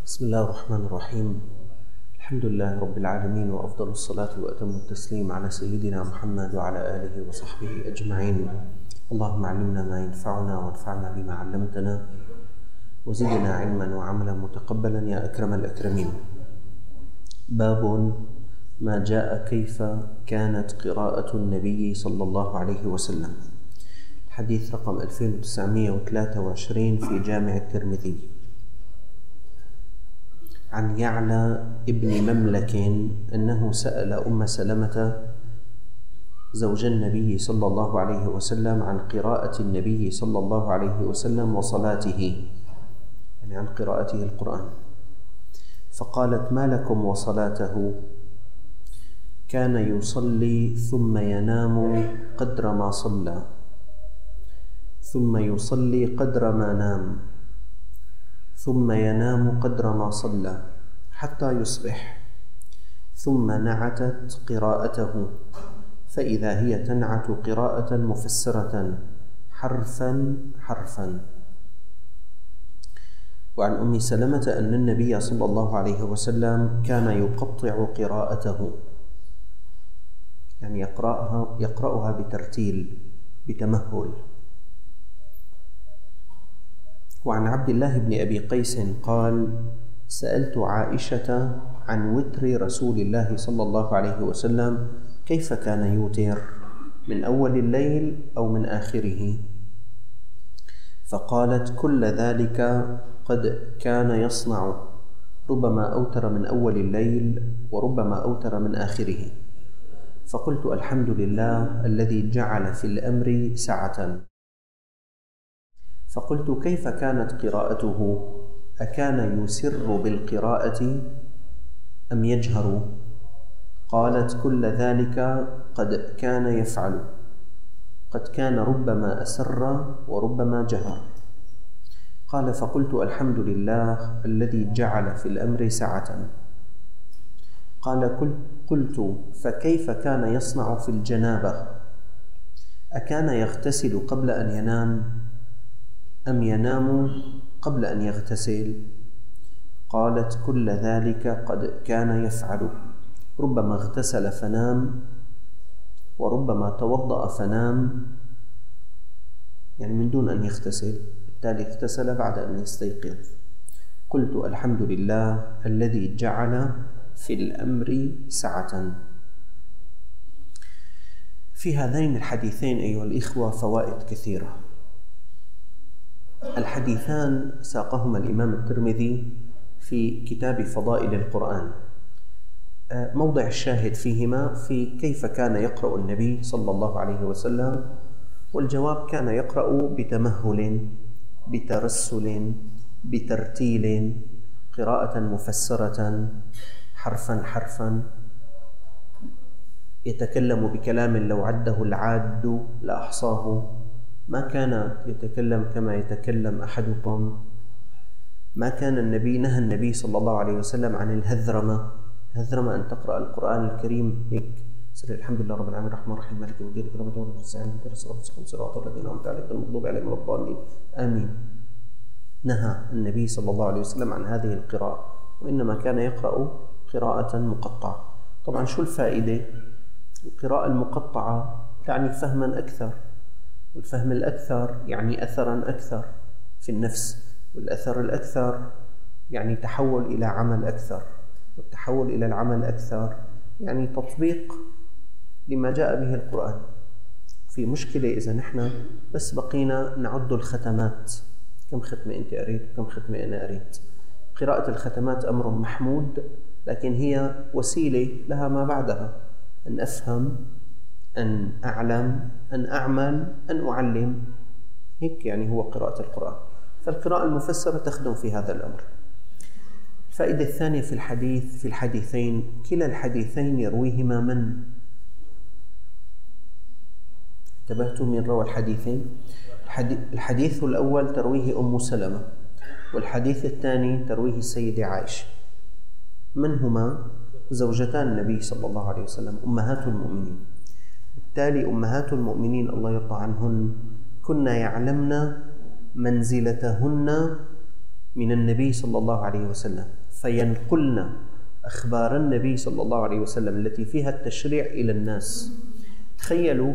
بسم الله الرحمن الرحيم. الحمد لله رب العالمين، وأفضل الصلاة وأتم التسليم على سيدنا محمد وعلى آله وصحبه أجمعين. اللهم علمنا ما ينفعنا وانفعنا بما علمتنا وزدنا علما وعملا متقبلا يا أكرم الأكرمين. باب ما جاء كيف كانت قراءة النبي صلى الله عليه وسلم. الحديث رقم 2923 في جامع الترمذي. عن يعلى ابن مملك أنه سأل أم سلمة زوج النبي صلى الله عليه وسلم عن قراءة النبي صلى الله عليه وسلم وصلاته، يعني عن قراءته القرآن، فقالت: ما لكم وصلاته؟ كان يصلي ثم ينام قدر ما صلى، ثم يصلي قدر ما نام، ثم ينام قدر ما صلى حتى يصبح، ثم نعتت قراءته، فإذا هي تنعت قراءة مفسرة حرفا حرفا. وعن أم سلمة أن النبي صلى الله عليه وسلم كان يقطع قراءته، يعني يقرأها بترتيل بتمهل. وعن عبد الله بن أبي قيس قال: سألت عائشة عن وتر رسول الله صلى الله عليه وسلم كيف كان يوتر، من أول الليل أو من آخره؟ فقالت: كل ذلك قد كان يصنع، ربما أوتر من أول الليل وربما أوتر من آخره. فقلت: الحمد لله الذي جعل في الأمر سعة. فقلت: كيف كانت قراءته؟ أكان يسر بالقراءة أم يجهر؟ قالت: كل ذلك قد كان يفعل، قد كان ربما أسر وربما جهر. قال: فقلت: الحمد لله الذي جعل في الأمر سعة. قال: قلت: فكيف كان يصنع في الجنابة؟ أكان يغتسل قبل أن ينام أم ينام قبل أن يغتسل؟ قالت: كل ذلك قد كان يفعل، ربما اغتسل فنام وربما توضأ فنام، يعني من دون أن يغتسل، بالتالي اغتسل بعد أن يستيقظ. قلت: الحمد لله الذي جعل في الأمر سعة. في هذين الحديثين أيها الإخوة فوائد كثيرة. الحديثان ساقهما الإمام الترمذي في كتاب فضائل القرآن. موضع الشاهد فيهما في كيف كان يقرأ النبي صلى الله عليه وسلم، والجواب: كان يقرأ بتمهل، بترسل، بترتيل، قراءة مفسرة حرفا حرفا، يتكلم بكلام لو عده العاد لأحصاه، ما كان يتكلم كما يتكلم أحدكم. ما كان نهى النبي صلى الله عليه وسلم عن الهذرمة. الهذرمة أن تقرأ القرآن الكريم هيك: الحمد لله رب العالمين الرحمن الرحيم مالك يوم الدين إياك نعبد وإياك نستعين اهدنا صراط الذين أنعمت عليهم غير المغضوب عليهم ولا الضالين آمين. نهى النبي صلى الله عليه وسلم عن هذه القراءة، وإنما كان يقرأ قراءة مقطعة. طبعا شو الفائدة؟ القراءة المقطعة يعني فهما أكثر، والفهم الأكثر يعني أثرا أكثر في النفس، والأثر الأكثر يعني تحول إلى عمل أكثر، والتحول إلى العمل أكثر يعني تطبيق لما جاء به القرآن. في مشكلة إذا نحن بس بقينا نعد الختمات، كم ختمة أنت قريت وكم ختمة أنا قريت. قراءة الختمات أمر محمود، لكن هي وسيلة لها ما بعدها: أن أفهم، أن أعلم، أن أعمل، أن أعلم. هيك يعني هو قراءة القرآن. فالقراءة المفسرة تخدم في هذا الأمر. الفائدة الثانية في الحديثين: كلا الحديثين يرويهما من؟ انتبهتوا من روى الحديثين؟ الحديث الأول ترويه أم سلمة، والحديث الثاني ترويه السيدة عائشة. من هما؟ زوجتان النبي صلى الله عليه وسلم، أمهات المؤمنين. بالتالي أمهات المؤمنين الله يرضى عنهن كنا يعلمن منزلتهن من النبي صلى الله عليه وسلم فينقلن أخبار النبي صلى الله عليه وسلم التي فيها التشريع إلى الناس. تخيلوا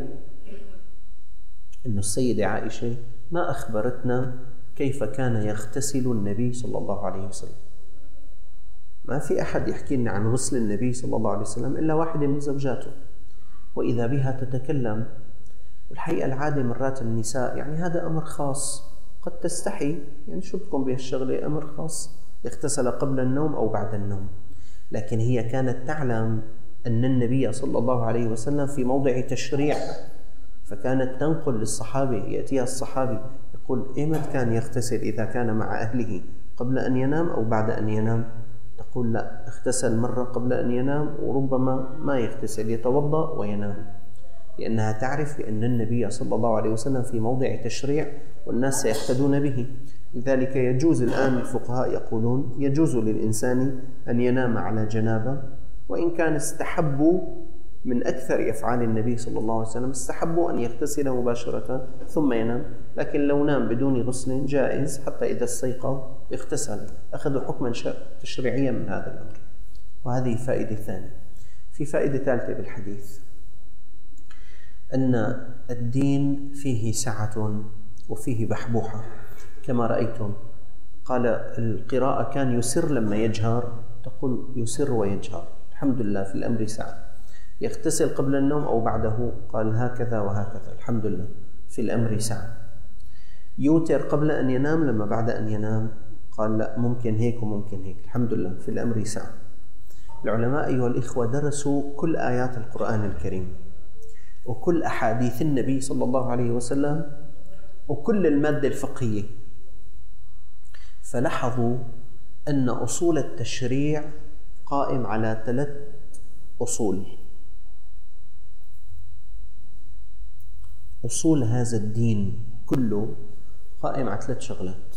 أن السيدة عائشة ما أخبرتنا كيف كان يغتسل النبي صلى الله عليه وسلم. ما في أحد يحكي لنا عن غسل النبي صلى الله عليه وسلم إلا واحدة من زوجاته، وإذا بها تتكلم. والحقيقة العادة مرات النساء يعني هذا أمر خاص، قد تستحي، يعني شو بدكم بهالشغلة، أمر خاص، اغتسل قبل النوم أو بعد النوم. لكن هي كانت تعلم أن النبي صلى الله عليه وسلم في موضع تشريع، فكانت تنقل للصحابة، يأتيها الصحابي يقول إيمت كان يغتسل إذا كان مع أهله قبل أن ينام أو بعد أن ينام؟ تقول لا، اغتسل مرة قبل أن ينام وربما ما يغتسل، يتوضأ وينام، لأنها تعرف بأن النبي صلى الله عليه وسلم في موضع تشريع والناس سيقتدون به. لذلك يجوز الآن، الفقهاء يقولون يجوز للإنسان أن ينام على جنابة، وإن كان استحبوا من أكثر أفعال النبي صلى الله عليه وسلم استحبوا أن يغتسل مباشرة ثم ينام، لكن لو نام بدون غسل جائز حتى إذا استيقظ اغتسل. أخذوا حكما تشريعيا من هذا الأمر. وهذه فائدة ثانية. في فائدة ثالثة بالحديث، أن الدين فيه سعة وفيه بحبوحة كما رأيتم. قال القراءة كان يسر لما يجهر، تقول يسر ويجهر، الحمد لله في الأمر سعة. يغتسل قبل النوم أو بعده، قال هكذا وهكذا، الحمد لله في الأمر سعة. يوتر قبل أن ينام لما بعد أن ينام، قال لا، ممكن هيك وممكن هيك، الحمد لله في الأمر سعة. العلماء أيها الإخوة درسوا كل آيات القرآن الكريم وكل أحاديث النبي صلى الله عليه وسلم وكل المادة الفقهية، فلاحظوا أن أصول التشريع قائم على 3 أصول. أصول هذا الدين كله قائم على 3 شغلات.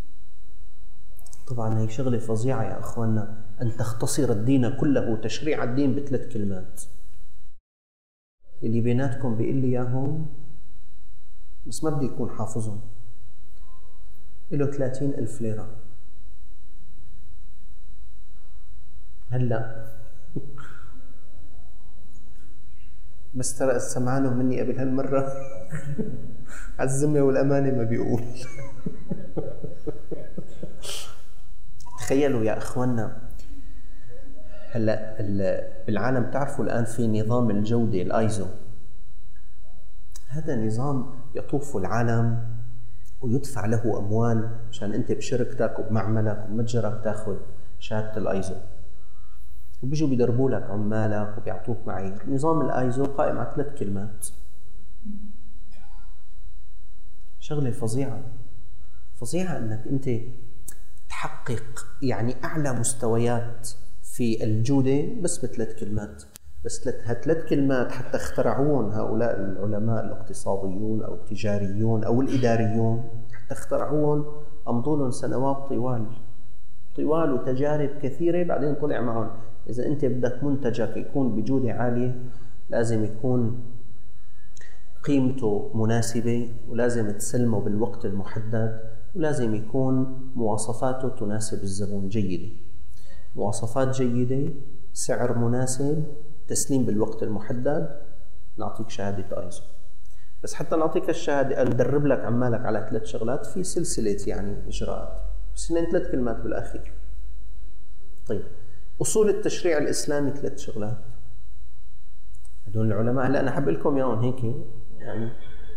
طبعا هي شغلة فظيعة يا أخواننا، أن تختصر الدين كله، تشريع الدين ب3 كلمات. اللي بيناتكم بيقول لي إياهم بس ما بدي يكون حافظهم، له 30,000 ليرة. هلأ بس ترى سمعانه مني قبل هالمرة على الذمة والأمانة ما بيقول. تخيلوا يا أخواننا، هلأ بالعالم تعرفوا الآن في نظام الجودة الآيزو، هذا نظام يطوف العالم ويدفع له أموال عشان أنت بشركتك وبمعملك وبمتجرك تاخذ شهادة الآيزو، وبيجوا بيدربوا لك عمالك وبيعطوك معايير. نظام الآيزو قائم على 3 كلمات. شغلة فظيعة فظيعة أنك أنت تحقق يعني أعلى مستويات في الجودة بس ب3 كلمات. بس 3 كلمات حتى اخترعوهم هؤلاء العلماء الاقتصاديون أو التجاريون أو الإداريون، حتى اخترعوهم أمضوا لهم سنوات طوال وتجارب كثيرة، بعدين طلع معهم إذا أنت بدك منتجك يكون بجودة عالية لازم يكون قيمته مناسبة، ولازم تسلمه بالوقت المحدد، ولازم يكون مواصفاته تناسب الزبون جيدة. مواصفات جيدة، سعر مناسب، تسليم بالوقت المحدد، نعطيك شهادة آيزو. بس حتى نعطيك الشهادة ندرب لك عمالك على 3 شغلات في سلسلة يعني إجراءات، بس 3 كلمات بالأخير. طيب أصول التشريع الإسلامي 3 شغلات. هدول العلماء هلا أنا حب لكم إياهم هيك يعني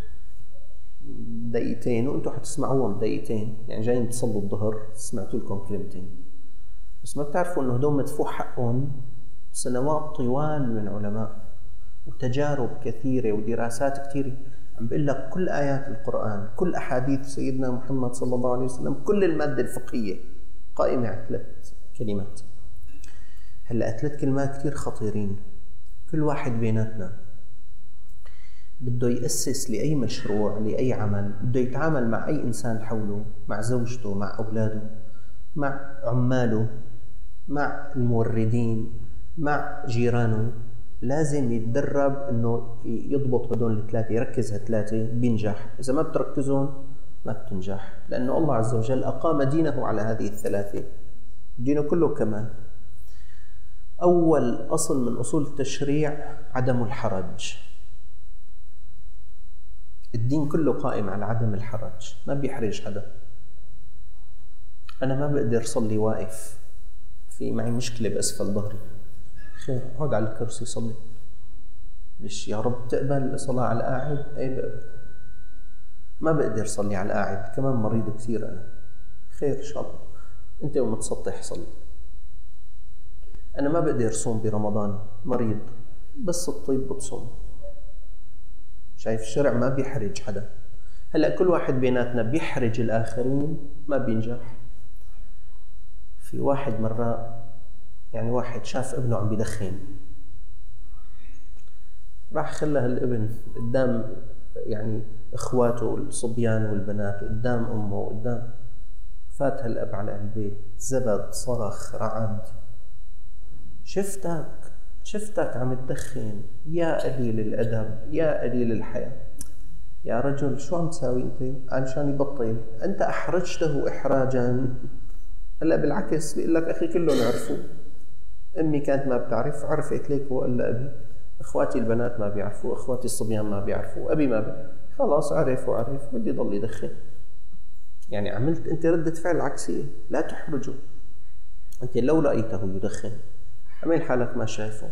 دقيقتين وأنتم حتسمعوهم دقيقتين، يعني جايين تصلوا الظهر سمعتوا لكم كلمتين، بس ما بتعرفوا إنه هدول مدفوع حقهم سنوات طوال من علماء وتجارب كثيرة ودراسات كثيرة. عم بقول لك كل آيات القرآن، كل أحاديث سيدنا محمد صلى الله عليه وسلم، كل المادة الفقهية قائمة على 3 كلمات. هلأ 3 كلمات كثير خطيرين. كل واحد بيناتنا بده يأسس لأي مشروع، لأي عمل، بده يتعامل مع أي إنسان حوله، مع زوجته، مع أولاده، مع عماله، مع الموردين، مع جيرانه، لازم يتدرب إنه يضبط هدول ال3، يركز ه3 بينجح. إذا ما بتركزون ما بتنجح، لأنه الله عز وجل أقام دينه على هذه الثلاثة. الدين كله كمال. أول أصل من أصول التشريع عدم الحرج. الدين كله قائم على عدم الحرج، ما بيحرج حدا. أنا ما بقدر صلي واقف، في معي مشكلة بأسفل ظهري، خير اقعد على الكرسي صلي. ليش يا رب تقبل الصلاة على القاعد؟ أي بقبل. ما بقدر صلي على القاعد، كمان مريض كثير أنا، خير إن شاء الله أنت ومتسطح صلي. أنا ما بقدر صوم برمضان، مريض، بس الطيب بتصوم. شايف الشرع ما بيحرج حدا. هلأ كل واحد بيناتنا بيحرج الآخرين، ما بينجح. في واحد مرة يعني واحد شاف ابنه عم بيدخن، راح خلى هالابن قدام يعني اخواته الصبيان والبنات، قدام امه وقدام، فات هالاب على البيت، زبد، صرخ، رعد، شفتك عم تدخن، يا قليل الادب، يا قليل الحياة. يا رجل شو عم تساوي انت علشان يبطل؟ انت احرجته احراجا. هلا بالعكس بيقول لك اخي كله نعرفه، امي كانت ما بتعرف، عرفت ليك وقال ابي، اخواتي البنات ما بيعرفوا، اخواتي الصبيان ما بيعرفوا، ابي ما بيعرف، خلاص عرف وعرف، بدي يضل يدخن. يعني عملت انت ردة فعل عكسية. لا تحرجه. انت لو لقيته يدخن عمل حالك ما شايفه،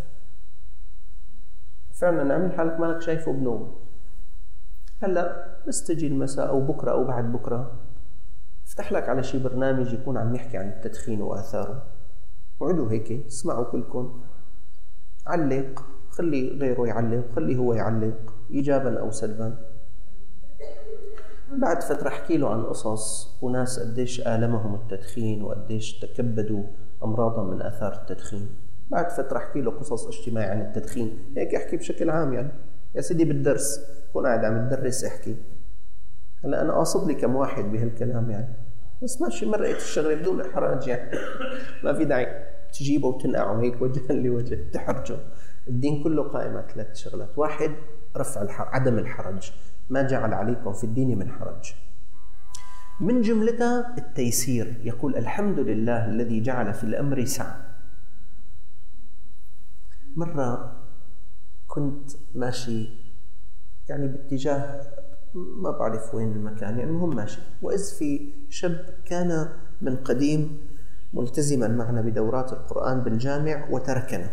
فعلا عمل حالك مالك شايفه بنوم. هلا بس تجي المساء او بكره او بعد بكره، افتح لك على شي برنامج يكون عم يحكي عن التدخين واثاره، اقعدوا هيك اسمعوا كلكم، علق، خلي غيره يعلق، خلي هو يعلق ايجابا او سلبا. بعد فترة احكي له عن قصص وناس قديش آلمهم التدخين وقديش تكبدوا أمراضا من آثار التدخين. بعد فترة احكي له قصص اجتماعية عن التدخين، هيك احكي بشكل عام. يعني يا سيدي بالدرس كون قاعد عم تدرس احكي. هلا أنا قاصد لي كم واحد بهالكلام يعني، بس ماشي مرقت الشغلة بدون إحراج يعني. ما في داعي تجيبه وتنقعه هيك وجها لوجه تحرجه. الدين كله قائم على 3 شغلات. 1 رفع عدم الحرج، ما جعل عليكم في الدين من حرج. من جملتها التيسير، يقول الحمد لله الذي جعل في الأمر سعة. مرة كنت ماشي يعني باتجاه ما بعرف وين المكان، يعني المهم ماشي، وإذ في شاب كان من قديم ملتزما معنا بدورات القرآن بالجامع وتركنا.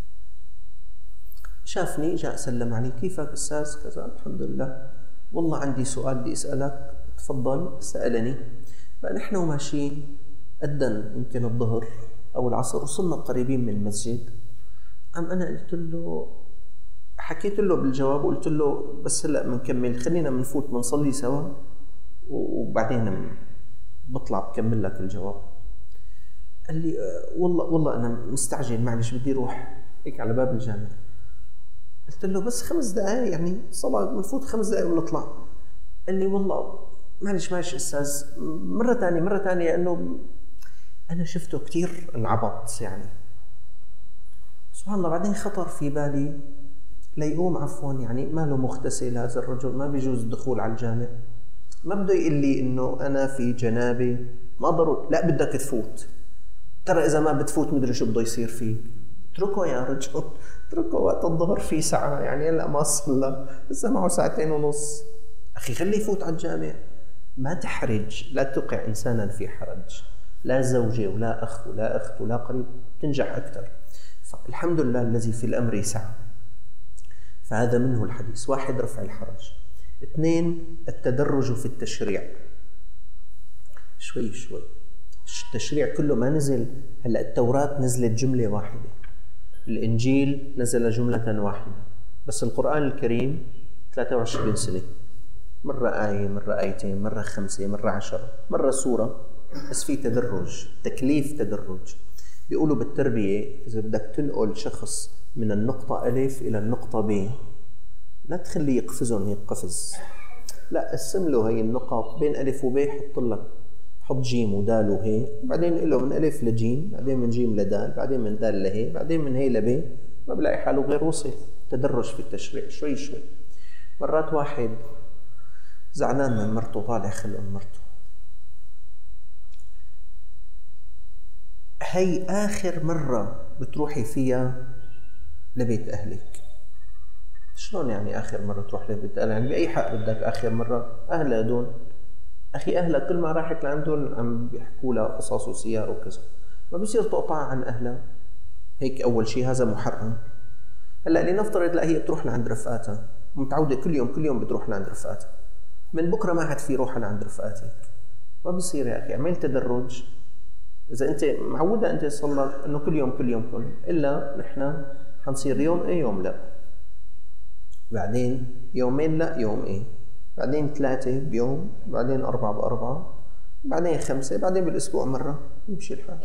شافني جاء سلم علي، كيفك أستاذ كذا، الحمد لله، والله عندي سؤال بدي أسألك. تفضل. سألني. فنحن وماشيين أذن يمكن الظهر أو العصر، وصلنا قريبين من المسجد. أنا قلت له، حكيت له بالجواب وقلت له بس هلأ منكمل، خلينا منفوت منصلي سوا وبعدين بطلع بكمل لك الجواب. قال لي والله أنا مستعجل، معلش بدي روح هيك على باب الجامع. قلت له بس 5 دقائق يعني صلاة، منفوت 5 دقائق ونطلع. قال لي والله معلش أستاذ، مرة ثانية لأنه أنا شفته كتير انعبط يعني. سبحان الله. بعدين خطر في بالي ليقوم عفوا، يعني ما له مغتسل هذا الرجل، ما بيجوز الدخول على الجامع، ما بده يقول لي إنه أنا في جنابه، ما ضروري، لا بدك تفوت، ترى إذا ما بتفوت مدري شو بده يصير فيك. اتركه يا رجل، اتركه، وقت الظهر في ساعة يعني، هلا ما صلى، لسه معه 2.5 ساعة. أخي خليه يفوت على الجامع. ما تحرج، لا توقع إنسانا في حرج، لا زوجة ولا أخ ولا أخت ولا قريب، تنجح أكثر. فالحمد لله الذي في الأمر سعة. فهذا منه الحديث. 1 رفع الحرج. 2 التدرج في التشريع، شوي شوي. التشريع كله ما نزل، هلأ التوراة نزلت جملة واحدة، الإنجيل نزل جملة واحدة، بس القرآن الكريم 23 سنة، مرة آية، مرة آيتين، مرة 5، مرة 10، مرة سورة. بس في تدرج، تكليف تدرج. بيقولوا بالتربية إذا بدك تنقل شخص من النقطة ألف إلى النقطة ب، لا تخليه يقفزهم هيك قفز، لا قسم له هي النقط بين ألف وب، حط جيم ودال وهي، بعدين قل له من ألف لجيم، بعدين من جيم لدال، بعدين من دال لهي، بعدين من هي لب، ما بلاقي حاله غير وصل. تدرج في التشريع شوي شوي. مرات واحد زعلان من مرته، طالع خلق من مرته. هي آخر مرة بتروحي فيها لبيت أهلك. شلون يعني آخر مرة تروح لبيت أهلك؟ يعني بأي حق بدك آخر مرة؟ أهلها دول أخي، أهلها كل ما راحت لعندهم عم بيحكوا لها قصص وسيار وكذا، ما بيصير تقطع عن أهلها. هيك أول شيء هذا محرم. هلا لنفترض لا، هي بتروح لعند رفقاتها، متعودة كل يوم بتروح لعند رفقاتها، من بكرة ما عاد في روحها لعند رفقاتك، ما بيصير يا أخي. اعمل تدرج. إذا أنت معودة أنت صلى إنه كل يوم إلا نحن حنصير يوم إيه يوم لا، بعدين يومين لا يوم إيه، بعدين 3 بيوم، بعدين 4 ب4، بعدين 5، بعدين بالأسبوع مرة، يمشي الحال.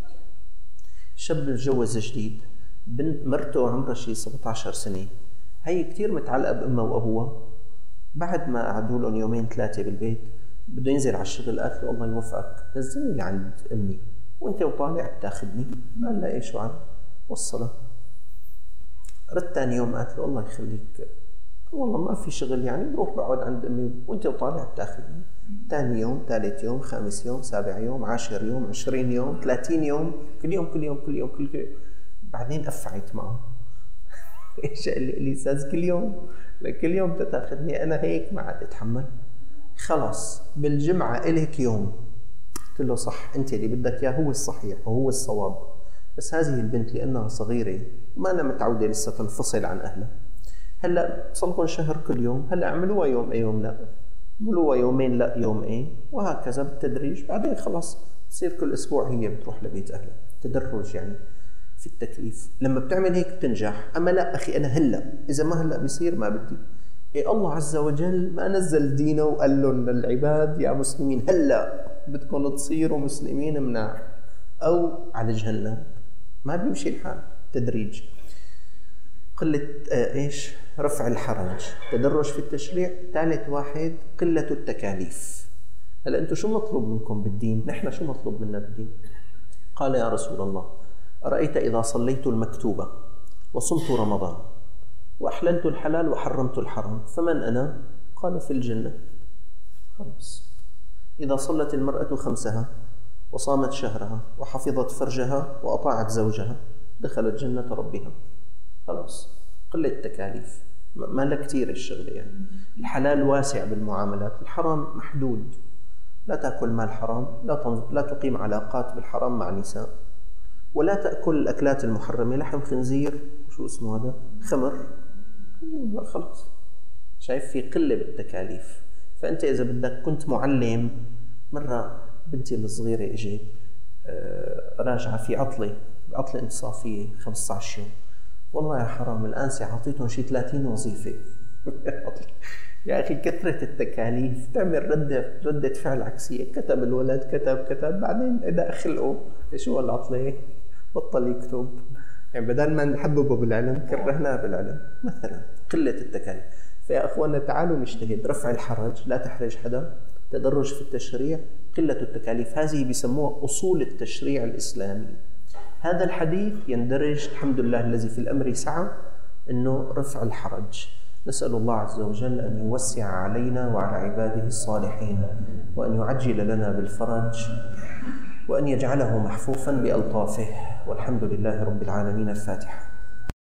شاب متجوز جديد، بنت مرته عمرها شي 17 سنة، هي كتير متعلقة بأمها وأبوها. بعد ما قعدوا لهم 2-3 بالبيت، بده ينزل على الشغل، قالت له الله يوفقك نزلني لعند أمي، وأنت وطالع بتاخذني. قال لها إيش وعد؟ وصلها. رد ثاني يوم، قالت له الله يخليك والله ما في شغل، يعني بروح بقعد عند أمي وأنت وطالع بتاخذني. ثاني يوم، ثالث يوم، 5 يوم، 7 يوم، 10 يوم، 20 يوم، 30 يوم، كل يوم. بعدين قفعت معه. ايش قال لي استاذ كل يوم تاخذني، انا هيك ما عاد اتحمل، خلص بالجمعه الك يوم. قلت له صح، انت اللي بدك اياه هو الصحيح وهو الصواب، بس هذه البنت لانها صغيره وما انا متعوده لسه تنفصل عن اهلها، هلا صار لكم شهر كل يوم، هلا اعملوها يوم ايه يوم لا، اعملوها يومين لا يوم ايه، وهكذا بالتدريج. بعدين خلاص تصير كل اسبوع هي بتروح لبيت اهلها. تدرج يعني في التكليف. لما بتعمل هيك بتنجح. اما لا اخي انا هلا، اذا ما هلا بيصير ما بدي. إيه الله عز وجل ما نزل دينه وقال لهم للعباد يا مسلمين هلا بدكم تصيروا مسلمين مناح او على جهنم، ما بيمشي الحال. تدريج. قلة ايش؟ رفع الحرج، تدرج في التشريع. ثالث واحد قلة التكاليف. هلا انتم شو مطلوب منكم بالدين؟ نحن شو مطلوب منا بالدين؟ قال يا رسول الله أرأيت إذا صليت المكتوبة وصمت رمضان وأحللت الحلال وحرمت الحرام فمن أنا؟ قال في الجنة. خلاص. إذا صلت المرأة 5 وصامت شهرها وحفظت فرجها وأطاعت زوجها دخلت جنة ربها. خلاص. قلة التكاليف، ما لا كتير الشغل يعني. الحلال واسع بالمعاملات، الحرام محدود. لا تأكل مال حرام، لا تقيم علاقات بالحرام مع نساء، ولا تأكل الأكلات المحرمة، لحم خنزير وشو اسمه هذا، خمر. خلاص. شايف في قلة بالتكاليف. فأنت إذا بدك، كنت معلم، مرة بنتي الصغيرة إجت راجعة في عطلة انتصافية 15 يوم، والله يا حرام الآنسة عطيتهم شي 30 وظيفة. يا أخي كثرة التكاليف تعمل ردة فعل عكسية. كتب الولد كتب بعدين إذا خلقه شو العطلة بطل يكتب، يعني بدل ما نحببه بالعلم كرهناه بالعلم مثلا. قلة التكاليف. فيا أخوانا تعالوا نجتهد. رفع الحرج، لا تحرج حدا. تدرج في التشريع، قلة التكاليف. هذه بيسموها أصول التشريع الإسلامي. هذا الحديث يندرج الحمد لله الذي في الأمر سعة، إنه رفع الحرج. نسأل الله عز وجل أن يوسع علينا وعلى عباده الصالحين، وأن يعجل لنا بالفرج، وأن يجعله محفوفا بألطافه. والحمد لله رب العالمين. الفاتحة.